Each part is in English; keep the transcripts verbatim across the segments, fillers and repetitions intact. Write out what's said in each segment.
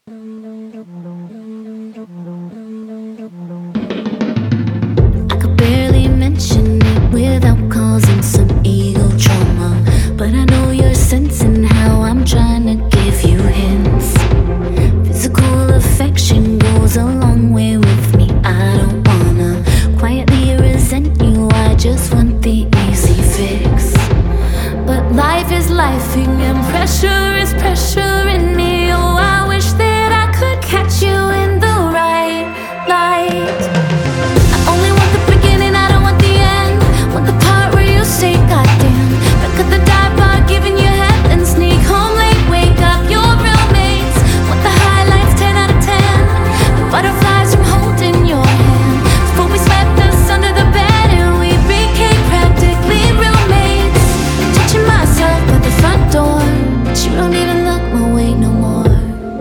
I could barely mention it without causing some ego trauma, but I know you're sensing how I'm trying to give you hints. Physical affection goes a long way with me. I don't wanna quietly resent you, I just want the easy fix. But life is lifing and pressure is pressuring me. Oh, I wish that I could catch you in the right light. I only want the beginning, I don't want the end. Want the part where you say goddamn. But cut the dive bar, giving you head and sneak home late, wake up your roommates. Want the highlights, ten out of ten. The butterflies from holding your hand. Before we swept us under the bed and we became practically roommates. Touching myself at the front door, but you don't even look my way no more.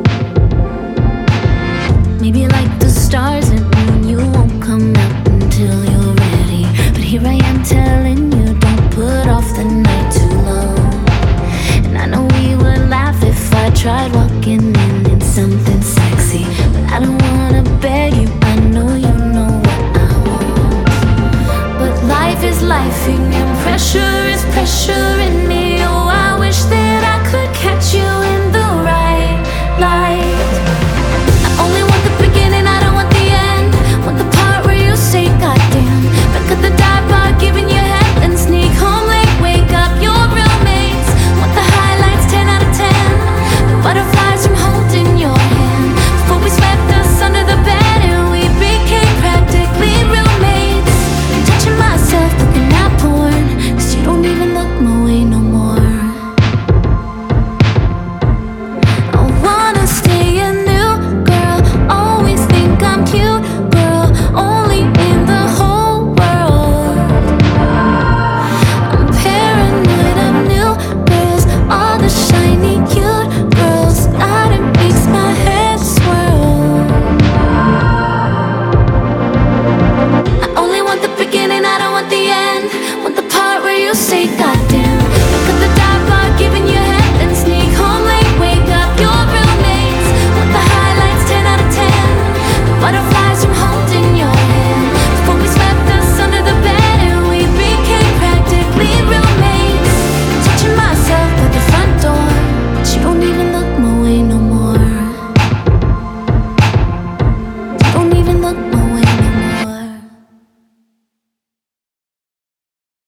Maybe like the stars at noon, you won't come out until you're ready. But here I am telling you, don't put off the night too long. And I know we would laugh if I tried walking in in something sexy, but I don't wanna beg you, I know you know what I want. But life is lifing and pressure is pressuring me. Oh, I wish that